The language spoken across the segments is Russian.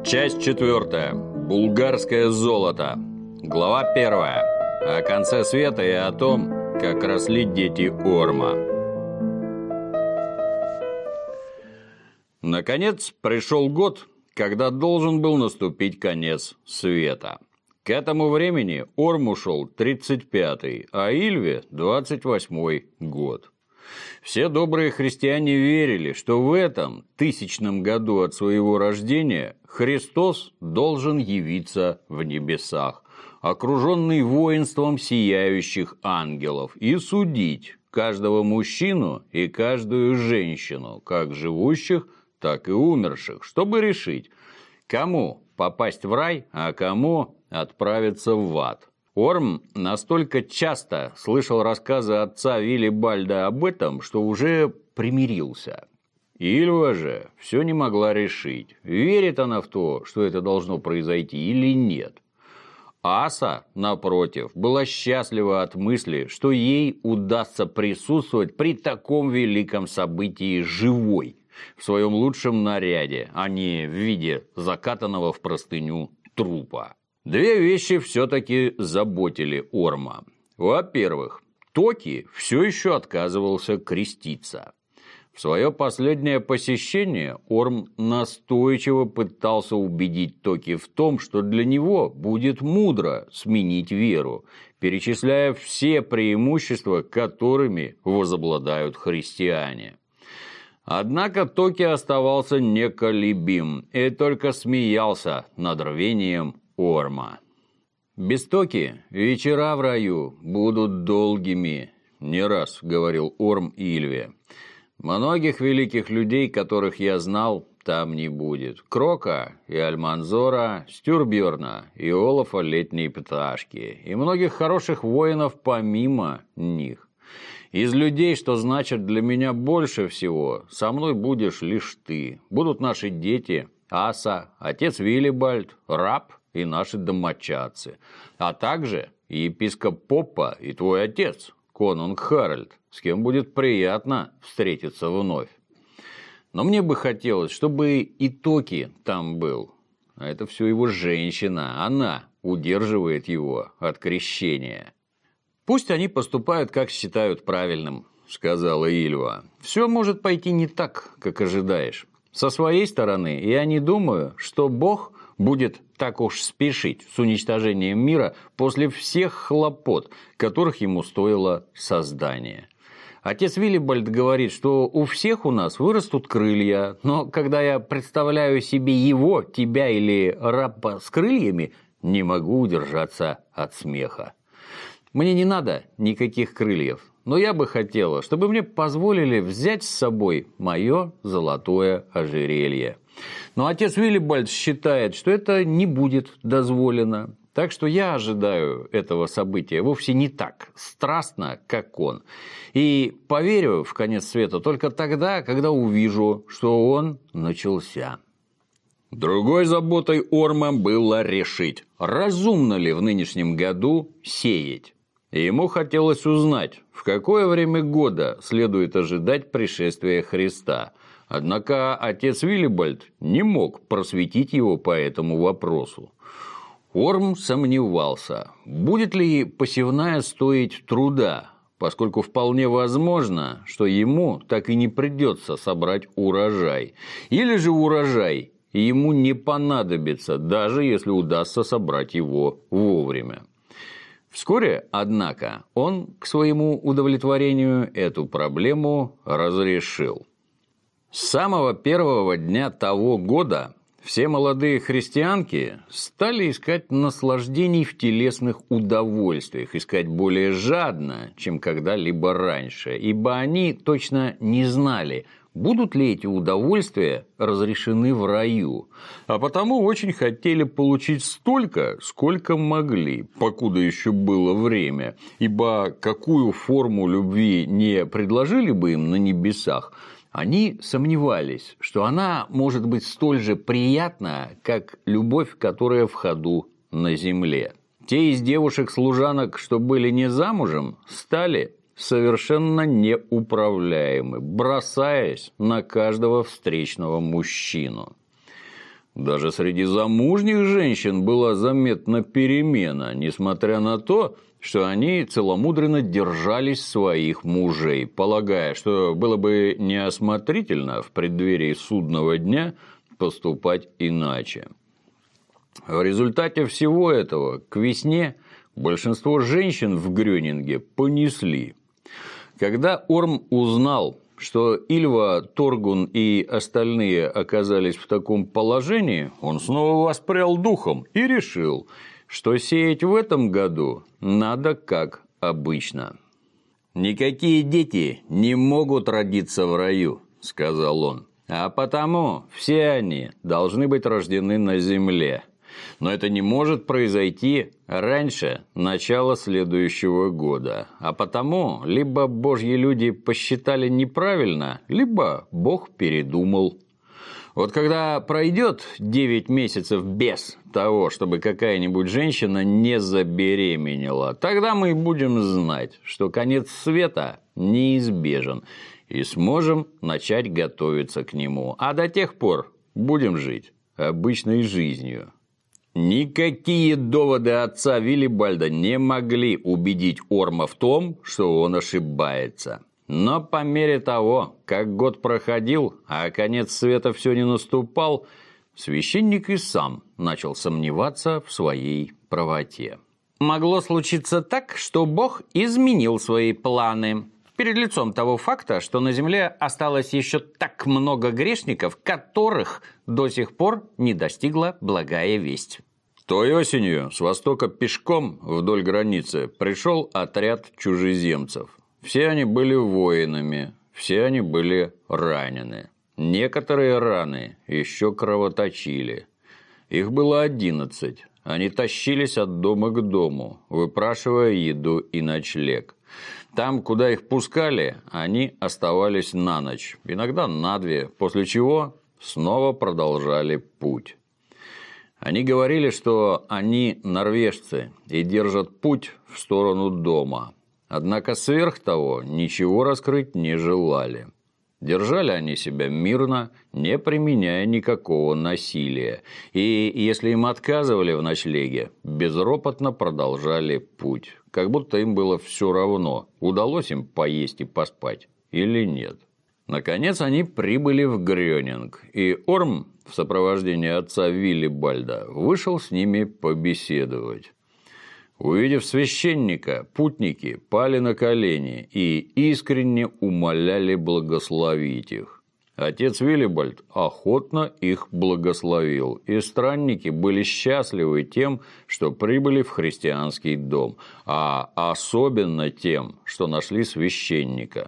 Часть 4. Булгарское золото. Глава 1. О конце света и о том, как росли дети Орма. Наконец, пришел год, когда должен был наступить конец света. К этому времени Орм ушел 35-й, а Ильве 28-й год. Все добрые христиане верили, что в этом 1000-м году от своего рождения Христос должен явиться в небесах, окруженный воинством сияющих ангелов, и судить каждого мужчину и каждую женщину, как живущих, так и умерших, чтобы решить, кому попасть в рай, а кому отправиться в ад. Орм настолько часто слышал рассказы отца Виллибальда об этом, что уже примирился. Ильва же все не могла решить, верит она в то, что это должно произойти, или нет. Аса, напротив, была счастлива от мысли, что ей удастся присутствовать при таком великом событии живой, в своем лучшем наряде, а не в виде закатанного в простыню трупа. Две вещи все-таки заботили Орма. Во-первых, Токи все еще отказывался креститься. В свое последнее посещение Орм настойчиво пытался убедить Токи в том, что для него будет мудро сменить веру, перечисляя все преимущества, которыми возобладают христиане. Однако Токи оставался неколебим и только смеялся над рвением Орма. Без Токи вечера в раю будут долгими, не раз говорил Орм Ильве. Многих великих людей, которых я знал, там не будет. Крока и Альманзора, Стюрбьерна и Олафа Летней Пташки, и многих хороших воинов помимо них. Из людей, что значит для меня больше всего, со мной будешь лишь ты. Будут наши дети, Аса, отец Виллибальд, раб и наши домочадцы, а также епископ Поппа и твой отец, конунг Харальд, с кем будет приятно встретиться вновь. Но мне бы хотелось, чтобы и Токи там был. А это все его женщина, она удерживает его от крещения. «Пусть они поступают, как считают правильным», — сказала Ильва. «Все может пойти не так, как ожидаешь. Со своей стороны я не думаю, что Бог будет так уж спешить с уничтожением мира после всех хлопот, которых ему стоило создание. Отец Виллибальд говорит, что у всех у нас вырастут крылья, но когда я представляю себе его, тебя или раба с крыльями, не могу удержаться от смеха. Мне не надо никаких крыльев, но я бы хотела, чтобы мне позволили взять с собой мое золотое ожерелье. Но отец Виллибальд считает, что это не будет дозволено. Так что я ожидаю этого события вовсе не так страстно, как он. И поверю в конец света только тогда, когда увижу, что он начался». Другой заботой Орма было решить, разумно ли в нынешнем году сеять. Ему хотелось узнать, в какое время года следует ожидать пришествия Христа. Однако отец Виллибальд не мог просветить его по этому вопросу. Орм сомневался, будет ли посевная стоить труда, поскольку вполне возможно, что ему так и не придется собрать урожай. Или же урожай ему не понадобится, даже если удастся собрать его вовремя. Вскоре, однако, он к своему удовлетворению эту проблему разрешил. С самого первого дня того года все молодые христианки стали искать наслаждений в телесных удовольствиях, искать более жадно, чем когда-либо раньше, ибо они точно не знали, будут ли эти удовольствия разрешены в раю, а потому очень хотели получить столько, сколько могли, покуда еще было время, ибо какую форму любви не предложили бы им на небесах, они сомневались, что она может быть столь же приятна, как любовь, которая в ходу на земле. Те из девушек-служанок, что были не замужем, стали совершенно неуправляемы, бросаясь на каждого встречного мужчину. Даже среди замужних женщин была заметна перемена, несмотря на то, что они целомудренно держались своих мужей, полагая, что было бы неосмотрительно в преддверии судного дня поступать иначе. В результате всего этого к весне большинство женщин в Грёнинге понесли. Когда Орм узнал, что Ильва, Торгун и остальные оказались в таком положении, он снова воспрял духом и решил, что сеять в этом году надо как обычно. «Никакие дети не могут родиться в раю», – сказал он, – «а потому все они должны быть рождены на земле. Но это не может произойти раньше начала следующего года. А потому либо божьи люди посчитали неправильно, либо Бог передумал. Вот когда пройдет 9 месяцев без того, чтобы какая-нибудь женщина не забеременела, тогда мы будем знать, что конец света неизбежен, и сможем начать готовиться к нему. А до тех пор будем жить обычной жизнью». Никакие доводы отца Виллибальда не могли убедить Орма в том, что он ошибается. Но по мере того, как год проходил, а конец света все не наступал, священник и сам начал сомневаться в своей правоте. Могло случиться так, что Бог изменил свои планы перед лицом того факта, что на земле осталось еще так много грешников, которых до сих пор не достигла благая весть. Той осенью с востока пешком вдоль границы пришел отряд чужеземцев. Все они были воинами, все они были ранены. Некоторые раны еще кровоточили. Их было 11. Они тащились от дома к дому, выпрашивая еду и ночлег. Там, куда их пускали, они оставались на ночь, иногда на 2, после чего снова продолжали путь. Они говорили, что они норвежцы и держат путь в сторону дома. Однако сверх того ничего раскрыть не желали. Держали они себя мирно, не применяя никакого насилия. И если им отказывали в ночлеге, безропотно продолжали путь. Как будто им было все равно, удалось им поесть и поспать или нет. Наконец они прибыли в Грёнинг, и Орм в сопровождении отца Виллибальда вышел с ними побеседовать. Увидев священника, путники пали на колени и искренне умоляли благословить их. Отец Виллибальд охотно их благословил, и странники были счастливы тем, что прибыли в христианский дом, а особенно тем, что нашли священника.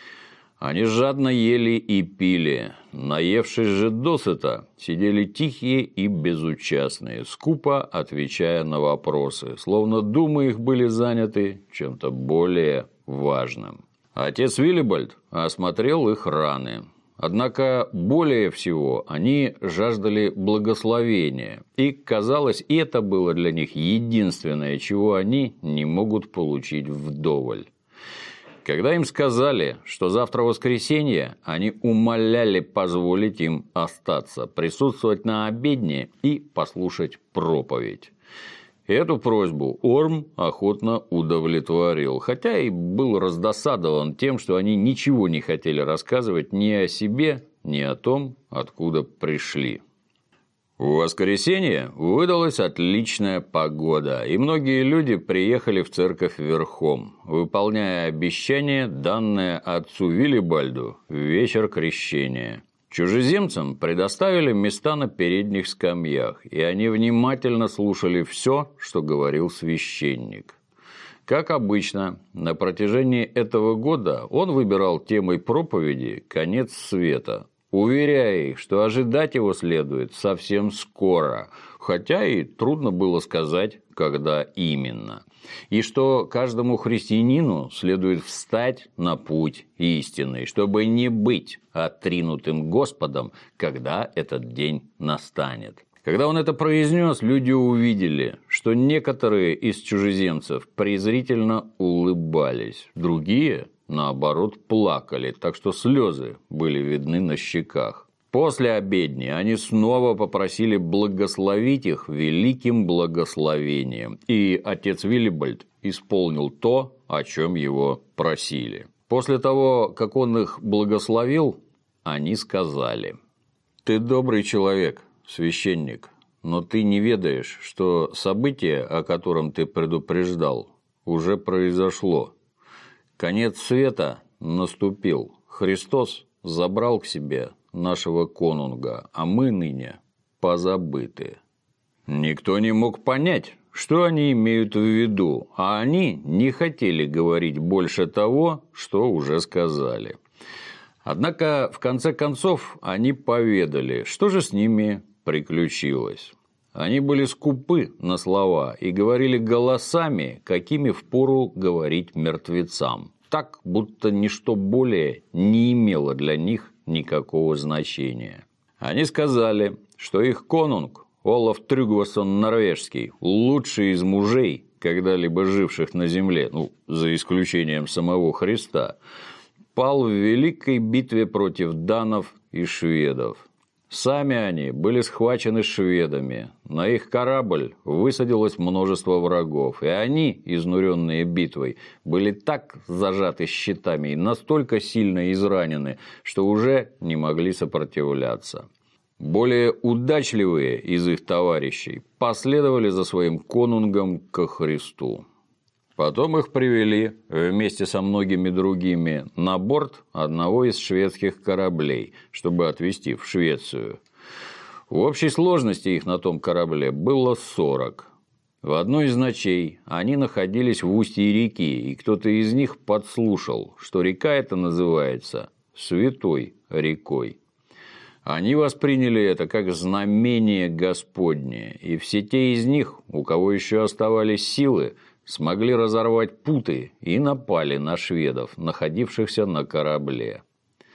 Они жадно ели и пили, наевшись же досыта, сидели тихие и безучастные, скупо отвечая на вопросы, словно думы их были заняты чем-то более важным. Отец Виллибальд осмотрел их раны. Однако более всего они жаждали благословения, и, казалось, это было для них единственное, чего они не могут получить вдоволь. Когда им сказали, что завтра воскресенье, они умоляли позволить им остаться, присутствовать на обедне и послушать проповедь. Эту просьбу Орм охотно удовлетворил, хотя и был раздосадован тем, что они ничего не хотели рассказывать ни о себе, ни о том, откуда пришли. В воскресенье выдалась отличная погода, и многие люди приехали в церковь верхом, выполняя обещание, данное отцу Виллибальду в вечер крещения. Чужеземцам предоставили места на передних скамьях, и они внимательно слушали все, что говорил священник. Как обычно, на протяжении этого года он выбирал темой проповеди «Конец света», уверяя их, что ожидать его следует совсем скоро, хотя и трудно было сказать, когда именно, и что каждому христианину следует встать на путь истинный, чтобы не быть отринутым Господом, когда этот день настанет. Когда он это произнес, люди увидели, что некоторые из чужеземцев презрительно улыбались, другие, наоборот, плакали, так что слезы были видны на щеках. После обедни они снова попросили благословить их великим благословением, и отец Виллибальд исполнил то, о чем его просили. После того, как он их благословил, они сказали: «Ты добрый человек, священник, но ты не ведаешь, что событие, о котором ты предупреждал, уже произошло. Конец света наступил. Христос забрал к себе нашего конунга, а мы ныне позабыты». Никто не мог понять, что они имеют в виду, а они не хотели говорить больше того, что уже сказали. Однако, в конце концов, они поведали, что же с ними приключилось. Они были скупы на слова и говорили голосами, какими впору говорить мертвецам. Так, будто ничто более не имело для них никакого значения. Они сказали, что их конунг, Олаф Трюгвасон Норвежский, лучший из мужей, когда-либо живших на земле, за исключением самого Христа, пал в великой битве против данов и шведов. Сами они были схвачены шведами, на их корабль высадилось множество врагов, и они, изнуренные битвой, были так зажаты щитами и настолько сильно изранены, что уже не могли сопротивляться. Более удачливые из их товарищей последовали за своим конунгом ко Христу. Потом их привели вместе со многими другими на борт одного из шведских кораблей, чтобы отвезти в Швецию. В общей сложности их на том корабле было 40. В одной из ночей они находились в устье реки, и кто-то из них подслушал, что река эта называется Святой рекой. Они восприняли это как знамение Господне, и все те из них, у кого еще оставались силы, смогли разорвать путы и напали на шведов, находившихся на корабле.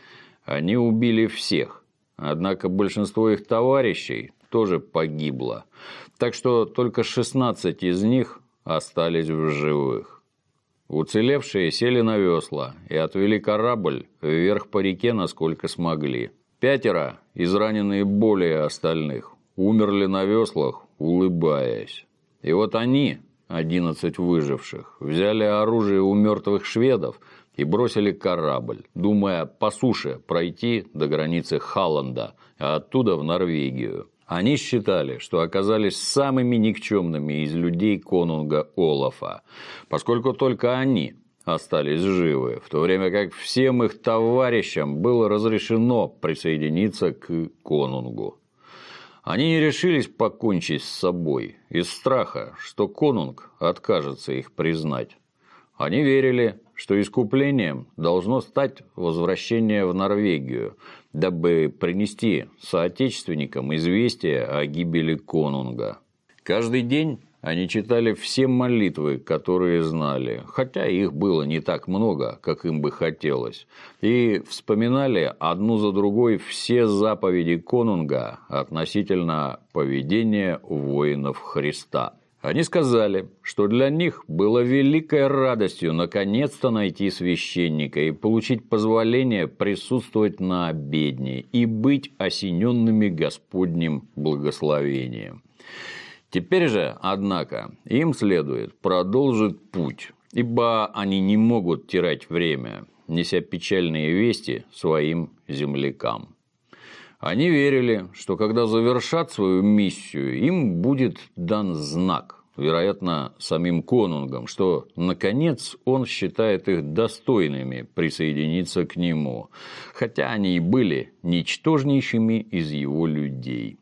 Они убили всех, однако большинство их товарищей тоже погибло, так что только 16 из них остались в живых. Уцелевшие сели на весла и отвели корабль вверх по реке, насколько смогли. 5, израненные более остальных, умерли на веслах, улыбаясь. И вот они, 11 выживших, взяли оружие у мертвых шведов и бросили корабль, думая по суше пройти до границы Халланда, а оттуда в Норвегию. Они считали, что оказались самыми никчемными из людей конунга Олафа, поскольку только они остались живы, в то время как всем их товарищам было разрешено присоединиться к конунгу. Они не решились покончить с собой из страха, что конунг откажется их признать. Они верили, что искуплением должно стать возвращение в Норвегию, дабы принести соотечественникам известие о гибели конунга. Каждый день они читали все молитвы, которые знали, хотя их было не так много, как им бы хотелось, и вспоминали одну за другой все заповеди конунга относительно поведения воинов Христа. Они сказали, что для них было великой радостью наконец-то найти священника и получить позволение присутствовать на обедне и быть осененными Господним благословением. Теперь же, однако, им следует продолжить путь, ибо они не могут терять время, неся печальные вести своим землякам. Они верили, что когда завершат свою миссию, им будет дан знак, вероятно, самим конунгом, что, наконец, он считает их достойными присоединиться к нему, хотя они и были ничтожнейшими из его людей.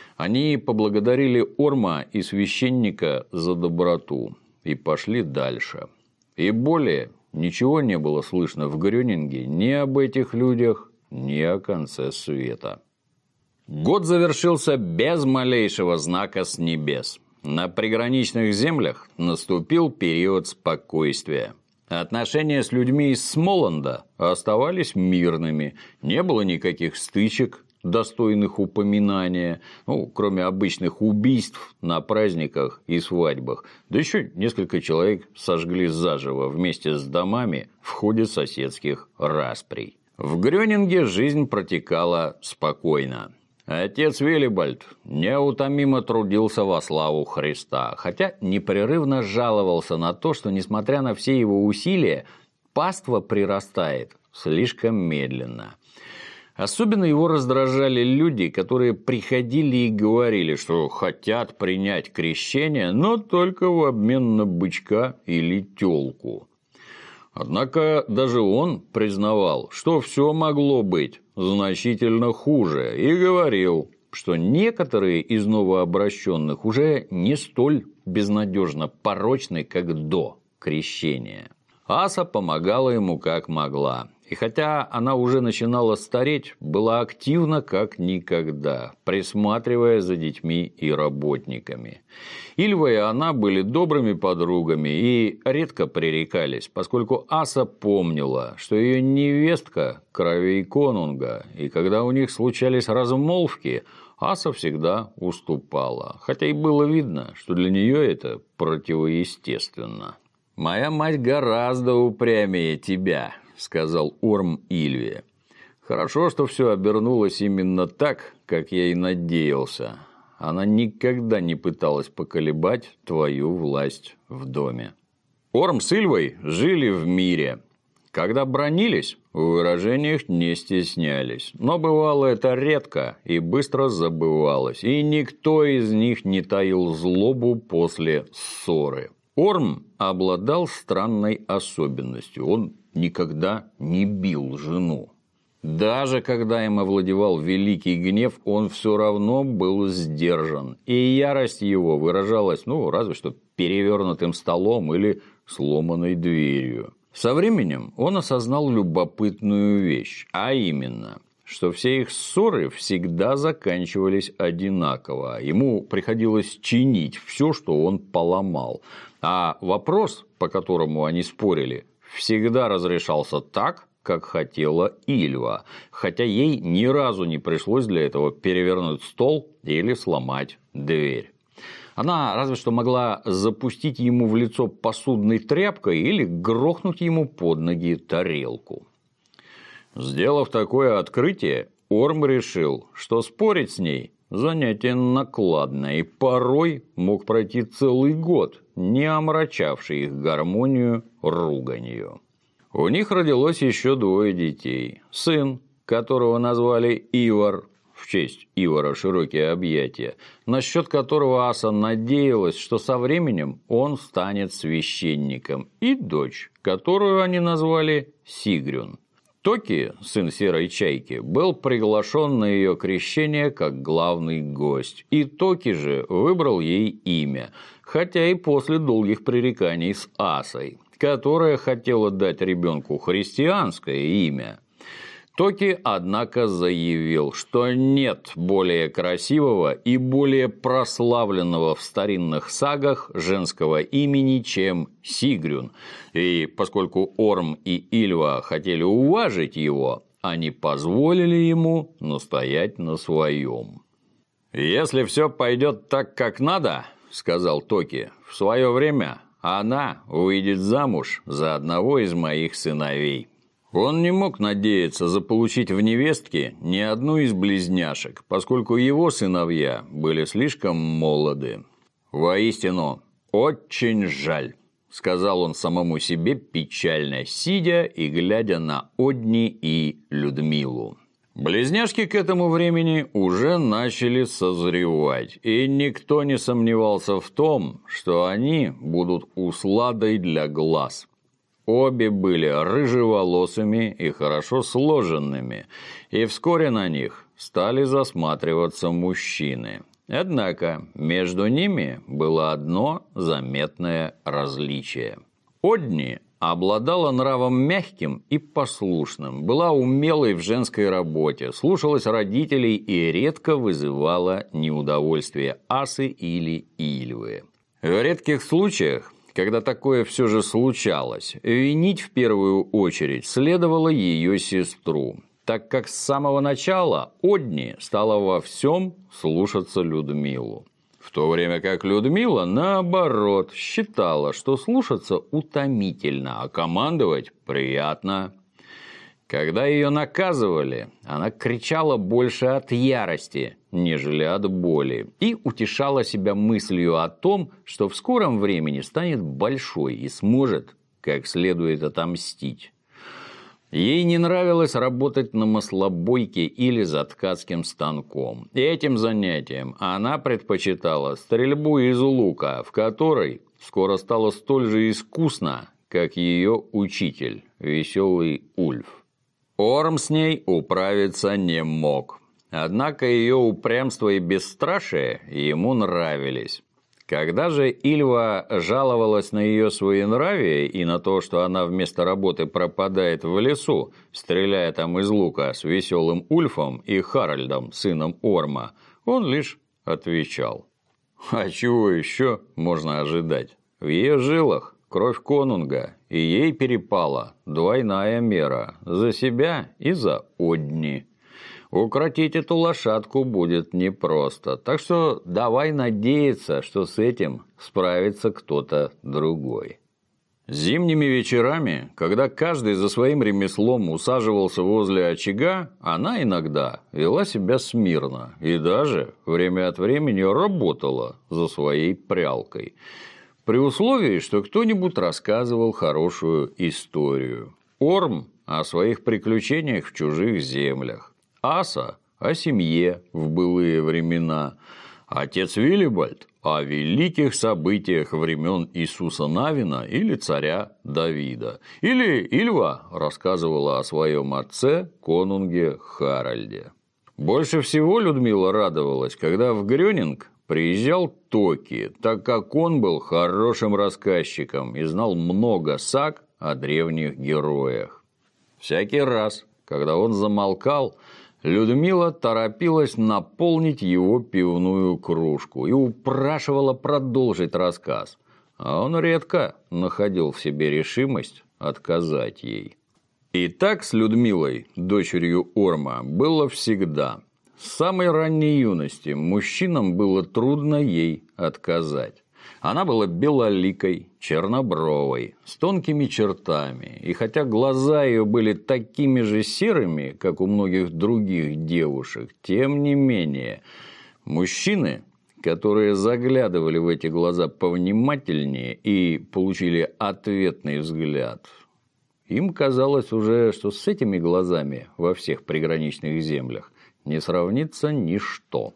Они поблагодарили Орма и священника за доброту и пошли дальше. И более ничего не было слышно в Грёнинге ни об этих людях, ни о конце света. Год завершился без малейшего знака с небес. На приграничных землях наступил период спокойствия. Отношения с людьми из Смоланда оставались мирными, не было никаких стычек, достойных упоминания, кроме обычных убийств на праздниках и свадьбах. Да еще несколько человек сожгли заживо вместе с домами в ходе соседских расприй. В Грёнинге жизнь протекала спокойно. Отец Виллибальд неутомимо трудился во славу Христа, хотя непрерывно жаловался на то, что, несмотря на все его усилия, паства прирастает слишком медленно. Особенно его раздражали люди, которые приходили и говорили, что хотят принять крещение, но только в обмен на бычка или тёлку. Однако даже он признавал, что все могло быть значительно хуже, и говорил, что некоторые из новообращенных уже не столь безнадежно порочны, как до крещения. Аса помогала ему как могла. И хотя она уже начинала стареть, была активна как никогда, присматривая за детьми и работниками. Ильва и она были добрыми подругами и редко пререкались, поскольку Аса помнила, что ее невестка кровей конунга, и когда у них случались размолвки, Аса всегда уступала, хотя и было видно, что для нее это противоестественно. «Моя мать гораздо упрямее тебя», — сказал Орм Ильве. «Хорошо, что все обернулось именно так, как я и надеялся. Она никогда не пыталась поколебать твою власть в доме». Орм с Ильвой жили в мире. Когда бранились, в выражениях не стеснялись. Но бывало это редко и быстро забывалось, и никто из них не таил злобу после ссоры. Орм обладал странной особенностью. Он никогда не бил жену. Даже когда им овладевал великий гнев, он все равно был сдержан. И ярость его выражалась, разве что перевернутым столом или сломанной дверью. Со временем он осознал любопытную вещь, а именно, что все их ссоры всегда заканчивались одинаково. Ему приходилось чинить все, что он поломал. А вопрос, по которому они спорили, всегда разрешался так, как хотела Ильва, хотя ей ни разу не пришлось для этого перевернуть стол или сломать дверь. Она разве что могла запустить ему в лицо посудной тряпкой или грохнуть ему под ноги тарелку. Сделав такое открытие, Орм решил, что спорить с ней – занятие накладное, и порой мог пройти целый год, не омрачавший их гармонию руганью. У них родилось еще 2 детей. Сын, которого назвали Ивар, в честь Ивара широкие объятия, насчет которого Аса надеялась, что со временем он станет священником, и дочь, которую они назвали Сигрюн. Токи, сын Серой Чайки, был приглашен на ее крещение как главный гость, и Токи же выбрал ей имя, хотя и после долгих пререканий с Асой, которая хотела дать ребенку христианское имя. Токи, однако, заявил, что нет более красивого и более прославленного в старинных сагах женского имени, чем Сигрюн. И поскольку Орм и Ильва хотели уважить его, они позволили ему настоять на своем. «Если все пойдет так, как надо, — сказал Токи, — в свое время она выйдет замуж за одного из моих сыновей». Он не мог надеяться заполучить в невестке ни одну из близняшек, поскольку его сыновья были слишком молоды. «Воистину, очень жаль», — сказал он самому себе печально, сидя и глядя на Одни и Людмилу. Близняшки к этому времени уже начали созревать, и никто не сомневался в том, что они будут усладой для глаз. Обе были рыжеволосыми и хорошо сложенными, и вскоре на них стали засматриваться мужчины. Однако между ними было одно заметное различие. Одни обладала нравом мягким и послушным, была умелой в женской работе, слушалась родителей и редко вызывала неудовольствие Асы или Ильвы. В редких случаях, когда такое все же случалось, винить в первую очередь следовало ее сестру, так как с самого начала Одни стала во всем слушаться Людмилу. В то время как Людмила, наоборот, считала, что слушаться утомительно, а командовать приятно. Когда ее наказывали, она кричала больше от ярости, нежели от боли, и утешала себя мыслью о том, что в скором времени станет большой и сможет как следует отомстить. Ей не нравилось работать на маслобойке или за ткацким станком. И этим занятием она предпочитала стрельбу из лука, в которой скоро стало столь же искусно, как ее учитель, веселый Ульф. Орм с ней управиться не мог. Однако ее упрямство и бесстрашие ему нравились. Когда же Ильва жаловалась на ее своенравие и на то, что она вместо работы пропадает в лесу, стреляя там из лука с веселым Ульфом и Харальдом, сыном Орма, он лишь отвечал: «А чего еще можно ожидать? В ее жилах кровь конунга, и ей перепала двойная мера за себя и за одни. Укротить эту лошадку будет непросто, так что давай надеяться, что с этим справится кто-то другой». Зимними вечерами, когда каждый за своим ремеслом усаживался возле очага, она иногда вела себя смирно и даже время от времени работала за своей прялкой, при условии, что кто-нибудь рассказывал хорошую историю. Орм о своих приключениях в чужих землях, Аса о семье в былые времена, отец Виллибальд о великих событиях времен Иисуса Навина или царя Давида, или Ильва рассказывала о своем отце, конунге Харальде. Больше всего Людмила радовалась, когда в Грёнинг приезжал Токи, так как он был хорошим рассказчиком и знал много саг о древних героях. Всякий раз, когда он замолкал, Людмила торопилась наполнить его пивную кружку и упрашивала продолжить рассказ, а он редко находил в себе решимость отказать ей. И так с Людмилой, дочерью Орма, было всегда. С самой ранней юности мужчинам было трудно ей отказать. Она была белоликой, чернобровой, с тонкими чертами, и хотя глаза ее были такими же серыми, как у многих других девушек, тем не менее, мужчины, которые заглядывали в эти глаза повнимательнее и получили ответный взгляд, им казалось уже, что с этими глазами во всех приграничных землях не сравнится ничто.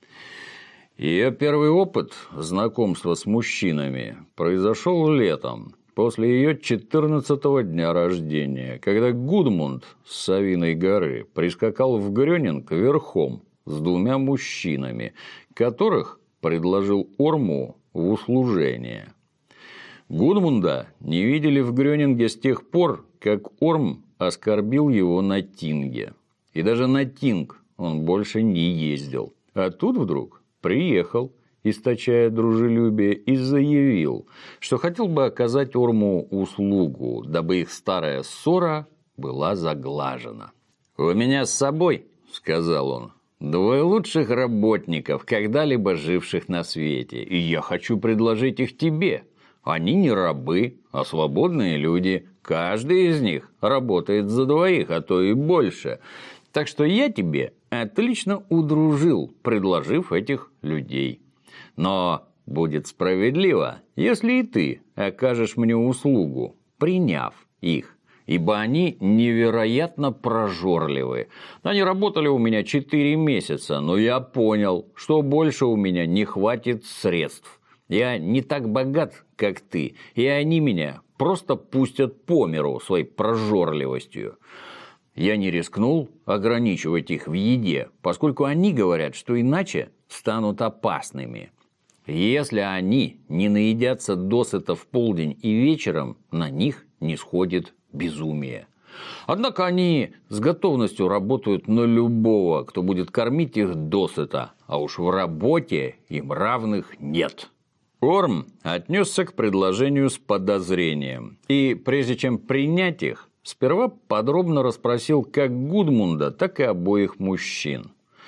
Ее первый опыт знакомства с мужчинами произошел летом, после ее 14-го дня рождения, когда Гудмунд с Савиной горы прискакал в Грёнинг верхом с двумя мужчинами, которых предложил Орму в услужение. Гудмунда не видели в Грёнинге с тех пор, как Орм оскорбил его на Тинге. И даже на Тинг он больше не ездил. А тут вдруг приехал, источая дружелюбие, и заявил, что хотел бы оказать Орму услугу, дабы их старая ссора была заглажена. «У меня с собой, — сказал он, — 2 лучших работников, когда-либо живших на свете, и я хочу предложить их тебе. Они не рабы, а свободные люди. Каждый из них работает за 2, а то и больше. Так что я тебе отлично удружил, предложив этих людей. Но будет справедливо, если и ты окажешь мне услугу, приняв их, ибо они невероятно прожорливы. Они работали у меня 4 месяца, но я понял, что больше у меня не хватит средств. Я не так богат, как ты, и они меня просто пустят по миру своей прожорливостью. Я не рискнул ограничивать их в еде, поскольку они говорят, что иначе станут опасными. Если они не наедятся досыта в полдень и вечером, на них не сходит безумие. Однако они с готовностью работают на любого, кто будет кормить их досыта, а уж в работе им равных нет». Орм отнесся к предложению с подозрением, и прежде чем принять их, сперва подробно расспросил как Гудмунда, так и обоих мужчин.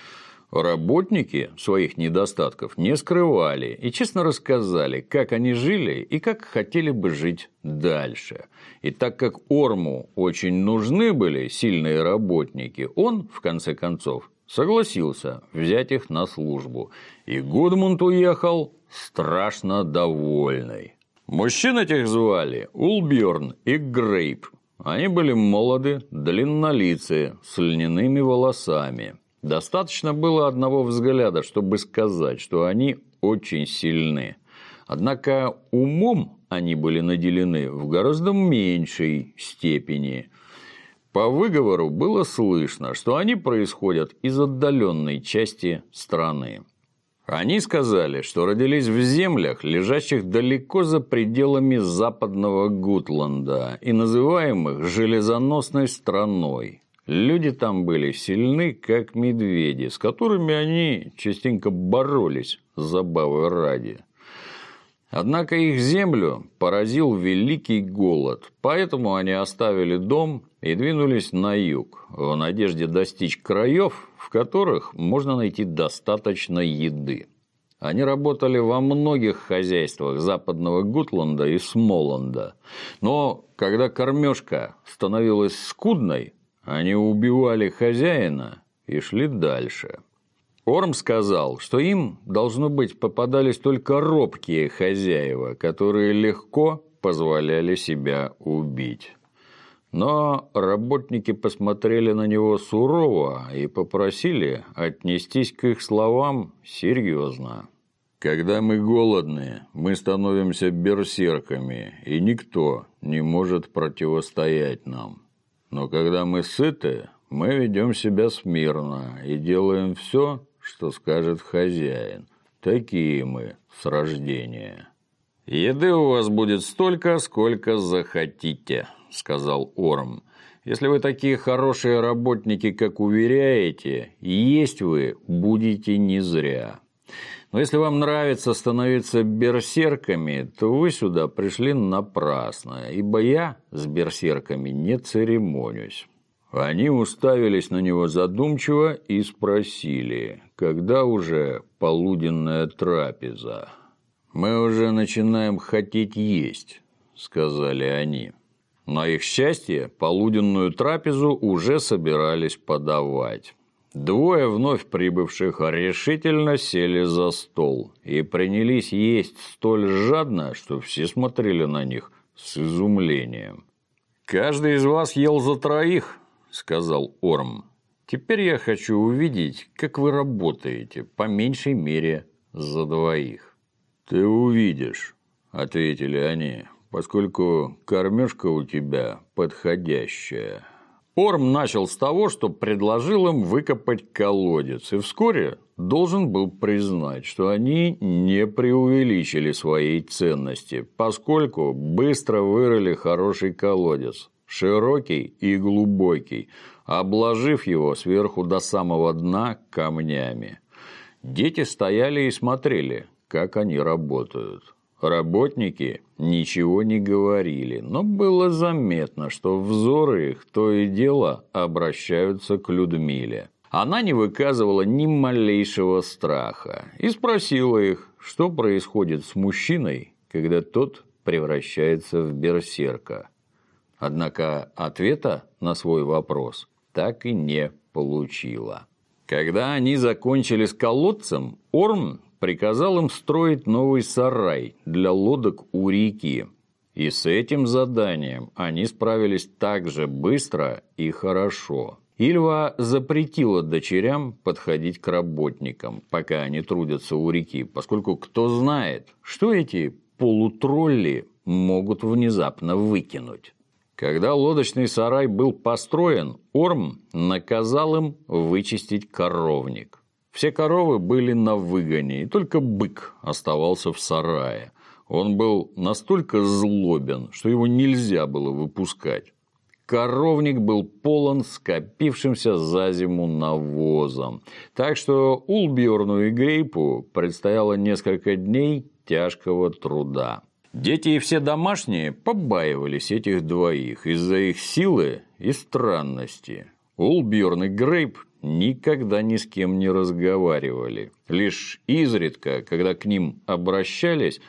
Работники своих недостатков не скрывали и честно рассказали, как они жили и как хотели бы жить дальше. И так как Орму очень нужны были сильные работники, он, в конце концов, согласился взять их на службу. И Гудмунд уехал страшно довольный. Мужчин этих звали Улбьерн и Грейп. Они были молоды, длиннолицые, с льняными волосами. Достаточно было одного взгляда, чтобы сказать, что они очень сильны. Однако умом они были наделены в гораздо меньшей степени. По выговору было слышно, что они происходят из отдаленной части страны. Они сказали, что родились в землях, лежащих далеко за пределами западного Гутланда и называемых железоносной страной. Люди там были сильны, как медведи, с которыми они частенько боролись забавы ради. Однако их землю поразил великий голод, поэтому они оставили дом и двинулись на юг, в надежде достичь краев, в которых можно найти достаточно еды. Они работали во многих хозяйствах западного Гутланда и Смоланда, но когда кормежка становилась скудной, они убивали хозяина и шли дальше. Орм сказал, что им, должно быть, попадались только робкие хозяева, которые легко позволяли себя убить. Но работники посмотрели на него сурово и попросили отнестись к их словам серьезно. «Когда мы голодные, мы становимся берсерками, и никто не может противостоять нам. Но когда мы сыты, мы ведем себя смирно и делаем все, что скажет хозяин. Такие мы с рождения». «Еды у вас будет столько, сколько захотите», — сказал Орм. «Если вы такие хорошие работники, как уверяете, есть вы будете не зря. Но если вам нравится становиться берсерками, то вы сюда пришли напрасно, ибо я с берсерками не церемонюсь». Они уставились на него задумчиво и спросили, когда уже полуденная трапеза. «Мы уже начинаем хотеть есть», — сказали они. На их счастье, полуденную трапезу уже собирались подавать. Двое вновь прибывших решительно сели за стол и принялись есть столь жадно, что все смотрели на них с изумлением. «Каждый из вас ел за троих», — сказал Орм. «Теперь я хочу увидеть, как вы работаете, по меньшей мере, за двоих». «Ты увидишь», — ответили они, «поскольку кормежка у тебя подходящая». Орм начал с того, что предложил им выкопать колодец, и вскоре должен был признать, что они не преувеличили своей ценности, поскольку быстро вырыли хороший колодец, широкий и глубокий, обложив его сверху до самого дна камнями. Дети стояли и смотрели, как они работают. Работники ничего не говорили, но было заметно, что взоры их то и дело обращаются к Людмиле. Она не выказывала ни малейшего страха и спросила их, что происходит с мужчиной, когда тот превращается в берсерка. Однако ответа на свой вопрос так и не получила. Когда они закончили с колодцем, Орм приказал им строить новый сарай для лодок у реки. И с этим заданием они справились так же быстро и хорошо. Ильва запретила дочерям подходить к работникам, пока они трудятся у реки, поскольку кто знает, что эти полутролли могут внезапно выкинуть. Когда лодочный сарай был построен, Орм наказал им вычистить коровник. Все коровы были на выгоне, и только бык оставался в сарае. Он был настолько злобен, что его нельзя было выпускать. Коровник был полон скопившимся за зиму навозом, так что Улбьерну и Грейпу предстояло несколько дней тяжкого труда. Дети и все домашние побаивались этих двоих из-за их силы и странности. Улбьерн и Грейп никогда ни с кем не разговаривали. Лишь изредка, когда к ним обращались,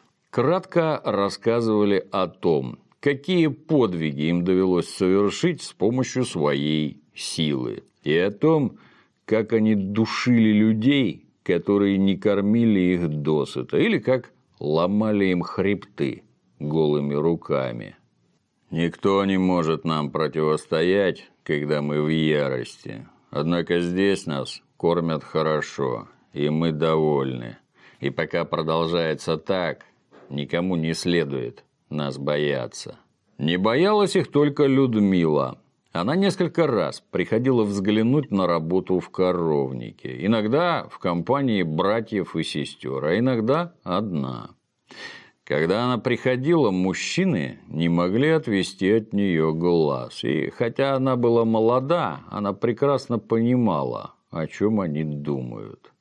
кратко рассказывали о том, какие подвиги им довелось совершить с помощью своей силы, и о том, как они душили людей, которые не кормили их досыта, или как ломали им хребты голыми руками. Никто не может нам противостоять, когда мы в ярости. Однако здесь нас кормят хорошо, и мы довольны. И пока продолжается так, никому не следует нас бояться. Не боялась их только Людмила. Она несколько раз приходила взглянуть на работу в коровнике. Иногда в компании братьев и сестер, а иногда одна. Когда она приходила, мужчины не могли отвести от нее глаз. И хотя она была молода, она прекрасно понимала, о чем они думают.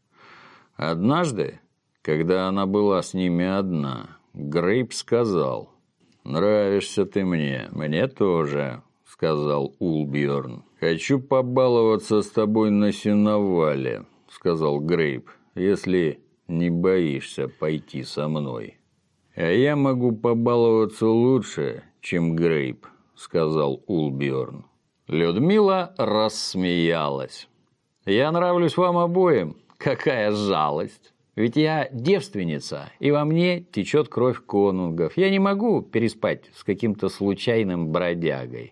Однажды, когда она была с ними одна, Грейп сказал: «Нравишься ты мне тоже», — сказал Улбьерн. «Хочу побаловаться с тобой на сеновале», — сказал Грейп, «если не боишься пойти со мной». «А я могу побаловаться лучше, чем Грейп», — сказал Улбьерн. Людмила рассмеялась. «Я нравлюсь вам обоим? Какая жалость! Ведь я девственница, и во мне течет кровь конунгов. Я не могу переспать с каким-то случайным бродягой.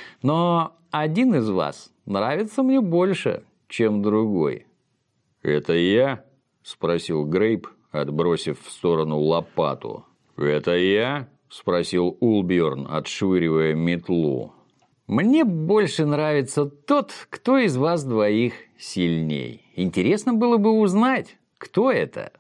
Но один из вас нравится мне больше, чем другой». «Это я?» — спросил Грейп, отбросив в сторону лопату. «Это я?» — спросил Улбьерн, отшвыривая метлу. «Мне больше нравится тот, кто из вас двоих сильней. Интересно было бы узнать, кто это?»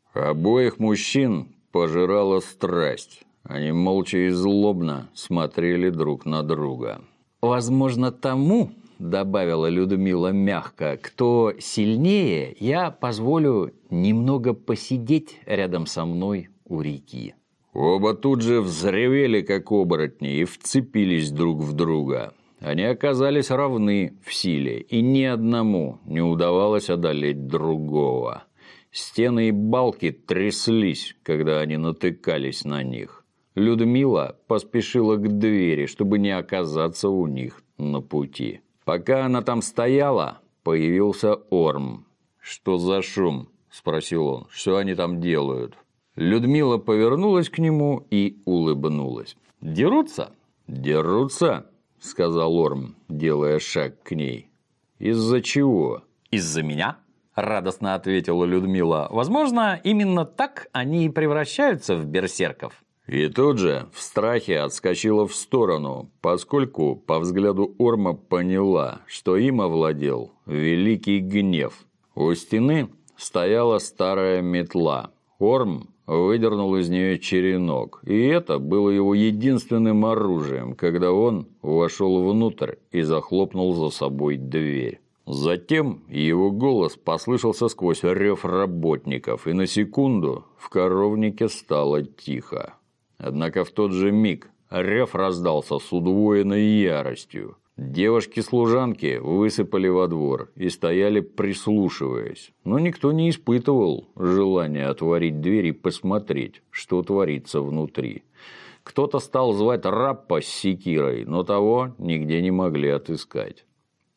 Обоих мужчин пожирала страсть. Они молча и злобно смотрели друг на друга. «Возможно, тому, — добавила Людмила мягко, — кто сильнее, я позволю немного посидеть рядом со мной у реки». Оба тут же взревели, как оборотни, и вцепились друг в друга. Они оказались равны в силе, и ни одному не удавалось одолеть другого. Стены и балки тряслись, когда они натыкались на них. Людмила поспешила к двери, чтобы не оказаться у них на пути. Пока она там стояла, появился Орм. «Что за шум?» – спросил он. «Что они там делают?» Людмила повернулась к нему и улыбнулась. «Дерутся?» «Дерутся», – сказал Орм, делая шаг к ней. «Из-за чего?» «Из-за меня?» – радостно ответила Людмила. «Возможно, именно так они и превращаются в берсерков». И тут же в страхе отскочила в сторону, поскольку по взгляду Орма поняла, что им овладел великий гнев. У стены стояла старая метла. Орм выдернул из нее черенок, и это было его единственным оружием, когда он вошел внутрь и захлопнул за собой дверь. Затем его голос послышался сквозь рев работников, и на секунду в коровнике стало тихо. Однако в тот же миг рев раздался с удвоенной яростью. Девушки-служанки высыпали во двор и стояли, прислушиваясь. Но никто не испытывал желания отворить дверь и посмотреть, что творится внутри. Кто-то стал звать Раппа с секирой, но того нигде не могли отыскать.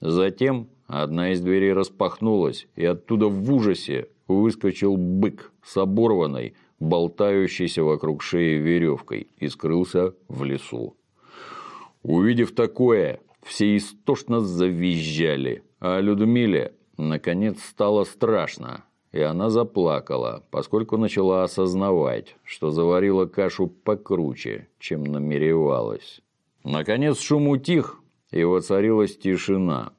Затем одна из дверей распахнулась, и оттуда в ужасе выскочил бык с оборванной, болтающейся вокруг шеи веревкой, и скрылся в лесу. Увидев такое, все истошно завизжали, а Людмиле, наконец, стало страшно, и она заплакала, поскольку начала осознавать, что заварила кашу покруче, чем намеревалась. Наконец шум утих, и воцарилась тишина.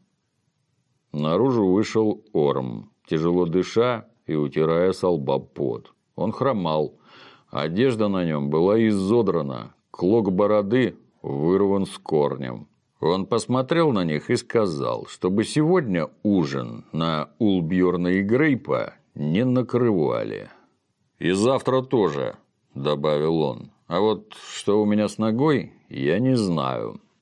Наружу вышел Орм, тяжело дыша и утирая со лба пот. Он хромал, одежда на нем была изодрана, клок бороды вырван с корнем. Он посмотрел на них и сказал, чтобы сегодня ужин на Улбьерна и Грейпа не накрывали. «И завтра тоже», — добавил он. «А вот что у меня с ногой, я не знаю».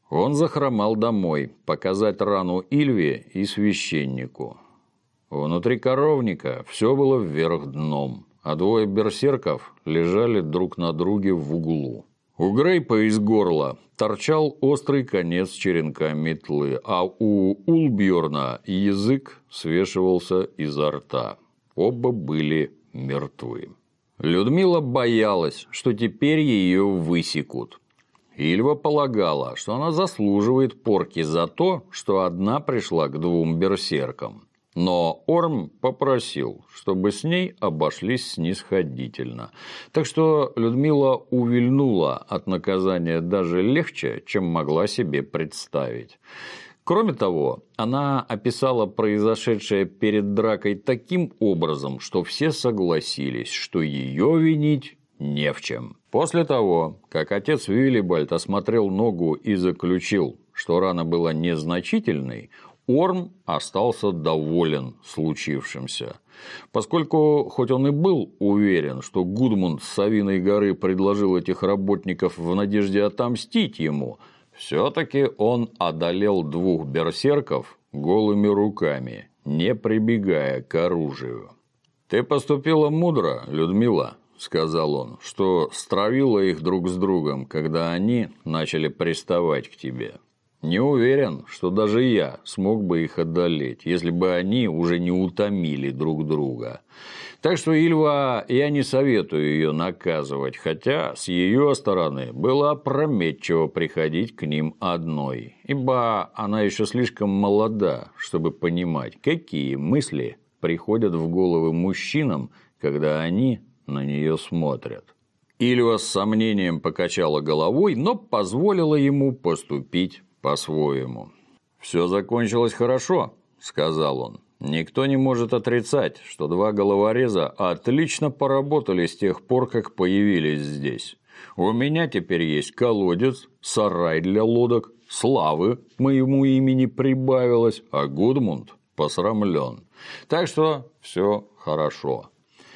Он захромал домой, показать рану Ильве и священнику. Внутри коровника все было вверх дном, а двое берсерков лежали друг на друге в углу. У Грейпа из горла торчал острый конец черенка метлы, а у Улбьорна язык свешивался изо рта. Оба были мертвы. Людмила боялась, что теперь ее высекут. Ильва полагала, что она заслуживает порки за то, что одна пришла к двум берсеркам. Но Орм попросил, чтобы с ней обошлись снисходительно. Так что Людмила увильнула от наказания даже легче, чем могла себе представить. Кроме того, она описала произошедшее перед дракой таким образом, что все согласились, что ее винить не в чем. После того, как отец Виллибальд осмотрел ногу и заключил, что рана была незначительной, Орм остался доволен случившимся. Поскольку, хоть он и был уверен, что Гудмунд с Савиной горы предложил этих работников в надежде отомстить ему, все-таки он одолел двух берсерков голыми руками, не прибегая к оружию. «Ты поступила мудро, Людмила», — сказал он, — «что стравила их друг с другом, когда они начали приставать к тебе. Не уверен, что даже я смог бы их одолеть, если бы они уже не утомили друг друга. Так что, Ильва, я не советую ее наказывать, хотя с ее стороны было опрометчиво приходить к ним одной, ибо она еще слишком молода, чтобы понимать, какие мысли приходят в головы мужчинам, когда они на нее смотрят». Ильва с сомнением покачала головой, но позволила ему поступить по-своему. «Все закончилось хорошо», — сказал он. «Никто не может отрицать, что два головореза отлично поработали с тех пор, как появились здесь. У меня теперь есть колодец, сарай для лодок, славы моему имени прибавилось, а Гудмунд посрамлен. Так что все хорошо.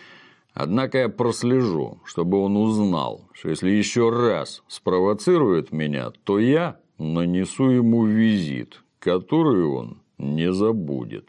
Однако я прослежу, чтобы он узнал, что если еще раз спровоцирует меня, то я нанесу ему визит, который он не забудет».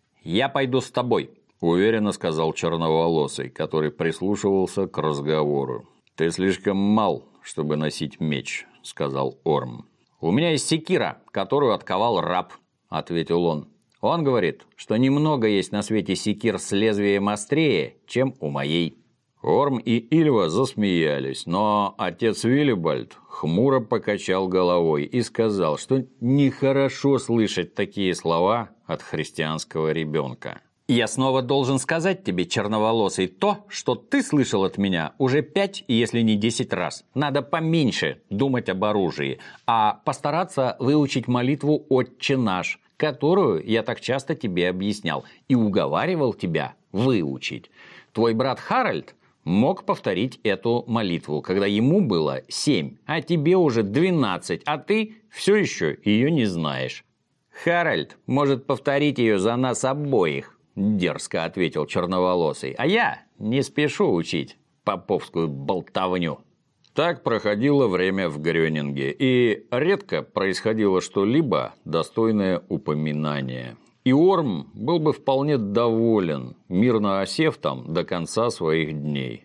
«Я пойду с тобой», – уверенно сказал черноволосый, который прислушивался к разговору. «Ты слишком мал, чтобы носить меч», – сказал Орм. «У меня есть секира, которую отковал раб», – ответил он. «Он говорит, что немного есть на свете секир с лезвием острее, чем у моей». Орм и Ильва засмеялись, но отец Виллибальд хмуро покачал головой и сказал, что нехорошо слышать такие слова от христианского ребенка. «Я снова должен сказать тебе, черноволосый, то, что ты слышал от меня уже 5, если не 10 раз. Надо поменьше думать об оружии, а постараться выучить молитву «Отче наш», которую я так часто тебе объяснял и уговаривал тебя выучить. Твой брат Харальд мог повторить эту молитву, когда ему было 7, а тебе уже 12, а ты все еще ее не знаешь». «Харальд может повторить ее за нас обоих», – дерзко ответил черноволосый, «а я не спешу учить поповскую болтовню». Так проходило время в Грёнинге, и редко происходило что-либо достойное упоминания. И Орм был бы вполне доволен, мирно осев там до конца своих дней.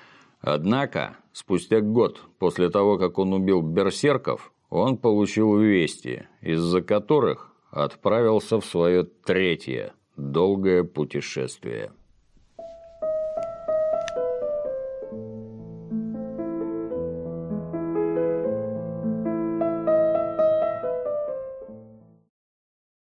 Однако, спустя год после того, как он убил берсерков, он получил вести, из-за которых отправился в свое третье долгое путешествие.